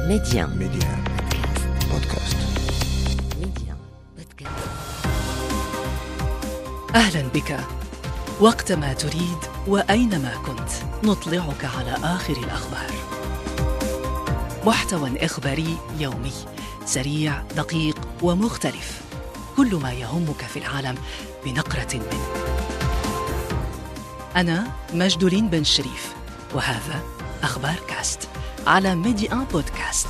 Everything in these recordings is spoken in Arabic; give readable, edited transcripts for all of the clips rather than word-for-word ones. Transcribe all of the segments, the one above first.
Média. بودكاست. Média. أهلا بك. وقتما تريد وأينما كنت نطلعك على آخر الأخبار. محتوى إخباري يومي سريع دقيق ومختلف، كل ما يهمك في العالم بنقرة منه. أنا مجدولين بن شريف، وهذا أخبار كاست على ميديا بودكاست.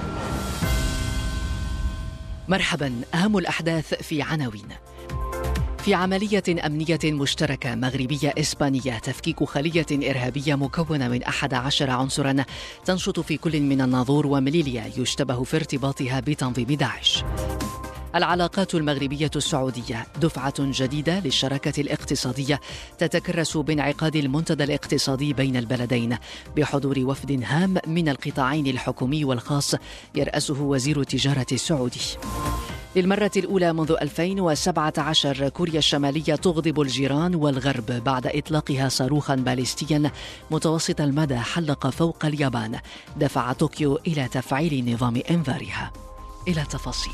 مرحبا. أهم الأحداث في عناوين. في عملية أمنية مشتركة مغربية إسبانية تفكيك خلية إرهابية مكونة من 11 عنصرا تنشط في كل من الناظور ومليليا يشتبه في ارتباطها بتنظيم داعش. العلاقات المغربية السعودية، دفعة جديدة للشراكة الاقتصادية تتكرس بانعقاد المنتدى الاقتصادي بين البلدين بحضور وفد هام من القطاعين الحكومي والخاص يرأسه وزير التجارة السعودي. للمرة الأولى منذ 2017 كوريا الشمالية تغضب الجيران والغرب بعد إطلاقها صاروخا باليستيا متوسط المدى حلق فوق اليابان، دفع طوكيو إلى تفعيل نظام إنذارها. إلى تفاصيل.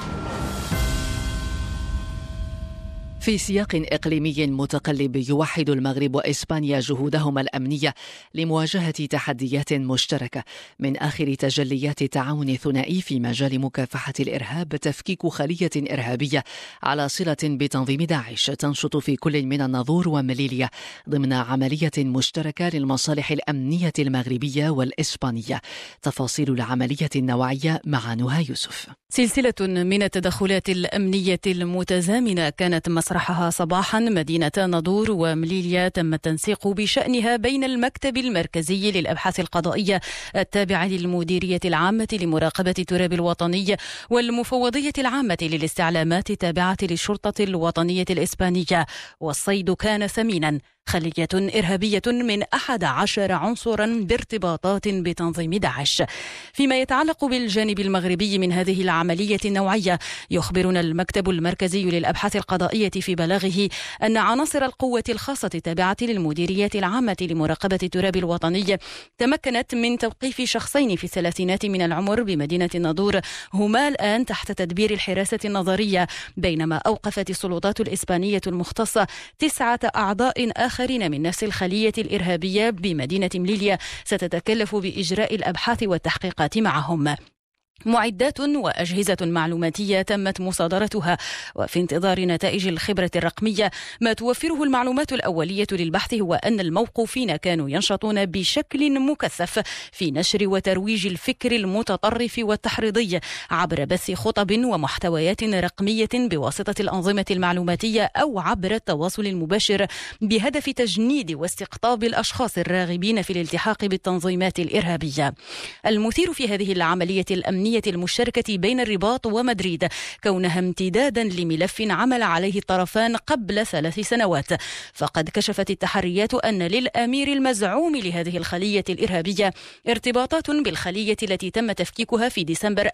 في سياق إقليمي متقلب يوحد المغرب وإسبانيا جهودهما الأمنية لمواجهة تحديات مشتركة، من آخر تجليات التعاون الثنائي في مجال مكافحة الإرهاب تفكيك خلية إرهابية على صلة بتنظيم داعش تنشط في كل من الناظور ومليليا ضمن عملية مشتركة للمصالح الأمنية المغربية والإسبانية. تفاصيل العملية النوعية مع نهى يوسف. سلسلة من التدخلات الأمنية المتزامنة كانت مسرحها صباحا مدينة ناظور ومليليا تم التنسيق بشأنها بين المكتب المركزي للأبحاث القضائية التابع للمديرية العامة لمراقبة التراب الوطني والمفوضية العامة للاستعلامات التابعة للشرطة الوطنية الإسبانية. والصيد كان ثمينا، خلية إرهابية من 11 عنصرا بارتباطات بتنظيم داعش. فيما يتعلق بالجانب المغربي من هذه العملية النوعية، يخبرنا المكتب المركزي للأبحاث القضائية في بلاغه أن عناصر القوة الخاصة التابعة للمديرية العامة لمراقبة التراب الوطني تمكنت من توقيف شخصين في الثلاثينات من العمر بمدينة ناظور هما الآن تحت تدبير الحراسة النظرية، بينما أوقفت السلطات الإسبانية المختصة 9 أعضاء آخرين من نفس الخلية الإرهابية بمدينة مليليا ستتكلف بإجراء الأبحاث والتحقيقات معهم. معدات وأجهزة معلوماتية تمت مصادرتها، وفي انتظار نتائج الخبرة الرقمية. ما توفره المعلومات الأولية للبحث هو أن الموقوفين كانوا ينشطون بشكل مكثف في نشر وترويج الفكر المتطرف والتحريضي عبر بث خطب ومحتويات رقمية بواسطة الأنظمة المعلوماتية أو عبر التواصل المباشر بهدف تجنيد واستقطاب الأشخاص الراغبين في الالتحاق بالتنظيمات الإرهابية. المثير في هذه العملية الأمنية المشتركة بين الرباط ومدريد كونها امتدادا لملف عمل عليه الطرفان قبل 3 سنوات. فقد كشفت التحريات أن للأمير المزعوم لهذه الخلية الإرهابية ارتباطات بالخلية التي تم تفكيكها في ديسمبر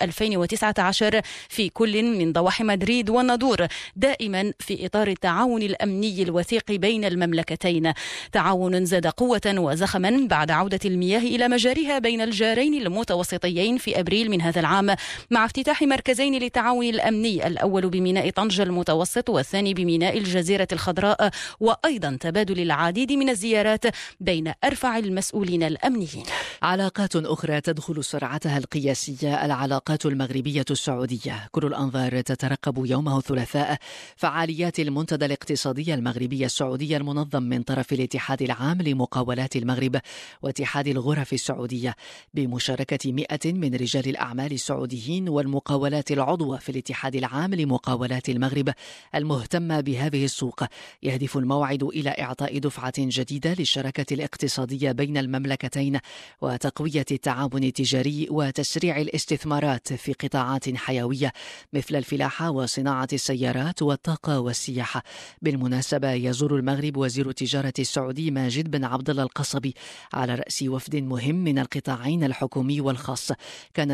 2019 في كل من ضواحي مدريد والناظور، دائما في إطار التعاون الأمني الوثيق بين المملكتين. تعاون زاد قوة وزخما بعد عودة المياه إلى مجاريها بين الجارين المتوسطيين في أبريل من هذا العام، مع افتتاح مركزين للتعاون الأمني، الأول بميناء طنجة المتوسط والثاني بميناء الجزيرة الخضراء، وأيضا تبادل العديد من الزيارات بين أرفع المسؤولين الأمنيين. علاقات أخرى تدخل سرعتها القياسية، العلاقات المغربية السعودية. كل الأنظار تترقب يومه الثلاثاء فعاليات المنتدى الاقتصادي المغربي السعودي المنظم من طرف الاتحاد العام لمقاولات المغرب واتحاد الغرف السعودية بمشاركة 100 من رجال الأعمال السعوديين والمقاولات العضوة في الاتحاد العام لمقاولات المغرب المهتمة بهذه السوق. يهدف الموعد إلى إعطاء دفعة جديدة للشراكة الاقتصادية بين المملكتين وتقوية التعاون التجاري وتسريع الاستثمارات في قطاعات حيوية مثل الفلاحة وصناعة السيارات والطاقة والسياحة. بالمناسبة، يزور المغرب وزير التجارة السعودي ماجد بن عبد الله القصبي على رأس وفد مهم من القطاعين الحكومي والخاص. كانت له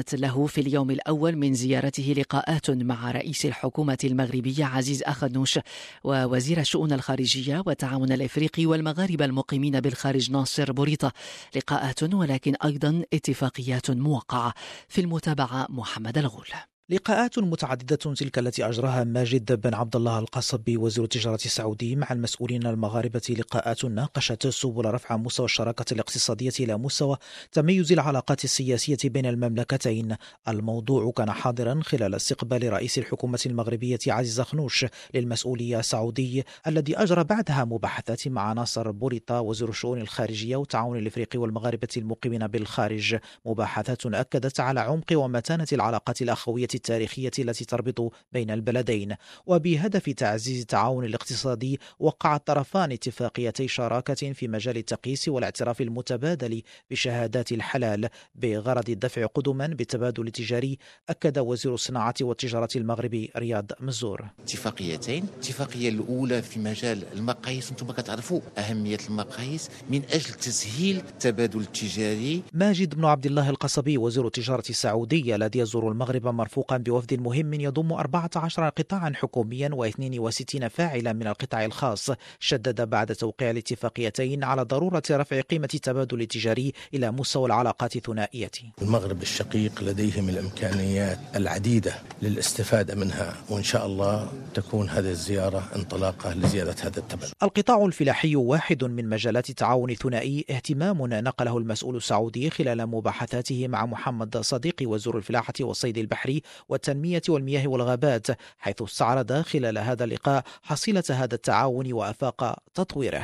في اليوم الأول من زيارته لقاءات مع رئيس الحكومة المغربية عزيز أخنوش ووزير الشؤون الخارجية والتعاون الإفريقي والمغاربة المقيمين بالخارج ناصر بوريطة، لقاءات ولكن أيضا اتفاقيات موقعة. في المتابعة محمد الغول. لقاءات متعددة تلك التي أجراها ماجد بن عبد الله القصبي وزير التجارة السعودي مع المسؤولين المغاربة، لقاءات ناقشت سبل رفع مستوى الشراكة الاقتصادية إلى مستوى تميز العلاقات السياسية بين المملكتين. الموضوع كان حاضرا خلال استقبال رئيس الحكومة المغربية عزيز أخنوش للمسؤولية السعودي، الذي أجرى بعدها مباحثات مع ناصر بوريطة وزير الشؤون الخارجية والتعاون الإفريقي والمغاربة المقيمين بالخارج. مباحثات أكدت على عمق ومتانة العلاقات الأخوية التاريخية التي تربط بين البلدين، وبهدف تعزيز التعاون الاقتصادي وقع الطرفان اتفاقيتي شراكة في مجال التقييس والاعتراف المتبادل بشهادات الحلال بغرض الدفع قدما بالتبادل التجاري، أكد وزير الصناعة والتجارة المغربي رياض مزور. اتفاقيتين، الاتفاقية الأولى في مجال المقاييس، أنتم كتعرفوا أهمية المقاييس من أجل تسهيل التبادل التجاري. ماجد بن عبد الله القصبي وزير التجارة السعودي الذي يزور المغرب مرفوقا بوفد مهم يضم 14 قطاعا حكوميا و62 فاعلا من القطاع الخاص، شدد بعد توقيع الاتفاقيتين على ضرورة رفع قيمة التبادل التجاري إلى مستوى العلاقات الثنائية. المغرب الشقيق لديهم الإمكانيات العديدة للاستفادة منها، وإن شاء الله تكون هذه الزيارة انطلاقة لزيادة هذا التبادل. القطاع الفلاحي واحد من مجالات التعاون الثنائي، اهتمام نقله المسؤول السعودي خلال مباحثاته مع محمد صديقي وزير الفلاحة والصيد البحري والتنمية والمياه والغابات، حيث استعرض خلال هذا اللقاء حصيلة هذا التعاون وآفاق تطويره.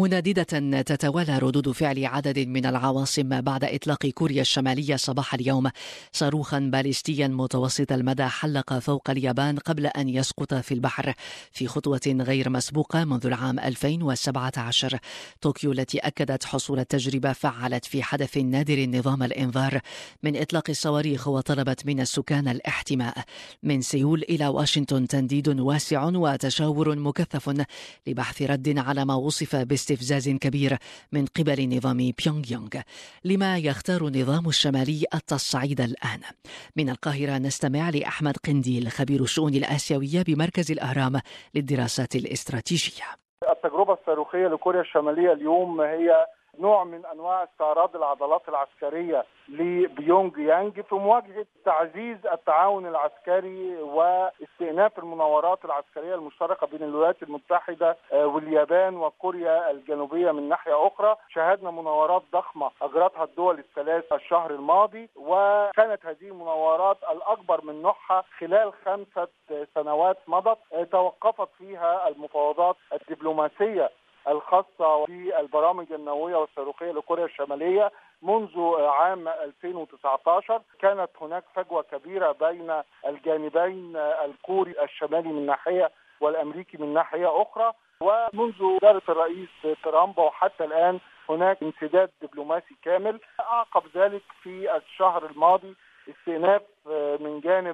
منددة تتوالى ردود فعل عدد من العواصم بعد إطلاق كوريا الشمالية صباح اليوم صاروخا باليستيا متوسط المدى حلق فوق اليابان قبل أن يسقط في البحر في خطوة غير مسبوقة منذ العام 2017. طوكيو التي أكدت حصول التجربة فعلت في حدث نادر نظام الإنذار من إطلاق الصواريخ، وطلبت من السكان الاحتماء. من سيول إلى واشنطن تنديد واسع وتشاور مكثف لبحث رد على ما وصف باستفزاز كبير من قبل نظام بيونغ يونغ. لما يختار النظام الشمالي التصعيد الآن؟ من القاهرة نستمع لأحمد قنديل خبير الشؤون الآسيوية بمركز الأهرام للدراسات الاستراتيجية. التجربة الصاروخية لكوريا الشمالية اليوم هي نوع من أنواع استعراض العضلات العسكرية لبيونغ يانغ في مواجهة تعزيز التعاون العسكري واستئناف المناورات العسكرية المشتركة بين الولايات المتحدة واليابان وكوريا الجنوبية من ناحية أخرى. شاهدنا مناورات ضخمة أجرتها الدول الثلاث الشهر الماضي، وكانت هذه المناورات الأكبر من نوعها خلال 5 سنوات مضت، توقفت فيها المفاوضات الدبلوماسية الخاصة بالبرامج النووية والصاروخية لكوريا الشمالية منذ عام 2019. كانت هناك فجوة كبيرة بين الجانبين، الكوري الشمالي من ناحية والأمريكي من ناحية أخرى، ومنذ إدارة الرئيس ترامب وحتى الآن هناك امتداد دبلوماسي كامل. أعقب ذلك في الشهر الماضي استئناف من جانب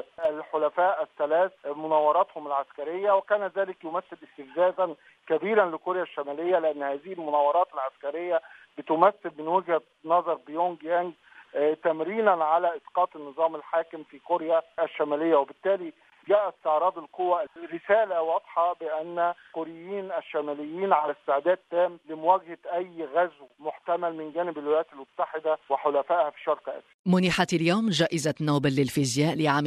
الحلفاء الثلاث مناوراتهم العسكرية، وكان ذلك يمثل استفزازا كبيرا لكوريا الشمالية، لأن هذه المناورات العسكرية بتمثل من وجهة نظر بيونغ يانغ تمرينا على إسقاط النظام الحاكم في كوريا الشمالية، وبالتالي جاء استعراض القوى رسالة واضحة بأن الكوريين الشماليين على استعداد تام لمواجهة أي غزو محتمل من جانب الولايات المتحدة وحلفائها في شرق آسيا. منحت اليوم جائزة نوبل للفيزياء لعام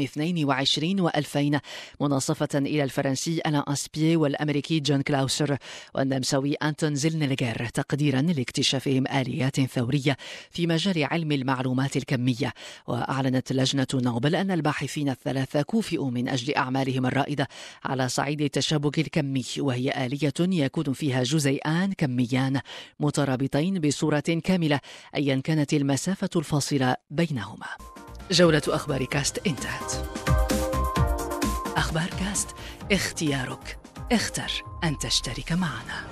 22 و2000 مناصفة إلى الفرنسي ألان أسبيي والأمريكي جون كلاوسر والنمساوي أنتون زيلنلغر، تقديرا لاكتشافهم آليات ثورية في مجال علم المعلومات الكمية. وأعلنت لجنة نوبل أن الباحثين الثلاثة كوفئوا من أجل أعمالهم الرائدة على صعيد التشابك الكمي، وهي آلية يكون فيها جزيئان كميان مترابطين بصورة كاملة أيا كانت المسافة الفاصلة بينهما. جولة أخبار كاست انتهت. أخبار كاست، اختيارك، اختر أن تشترك معنا.